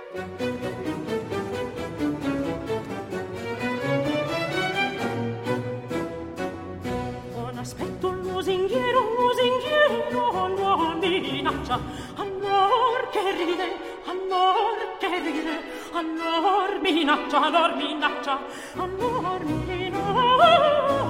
Non aspetto un lusinghiero, non minaccia. Amor che ride, amor minaccia, amor minaccia, amor minaccia.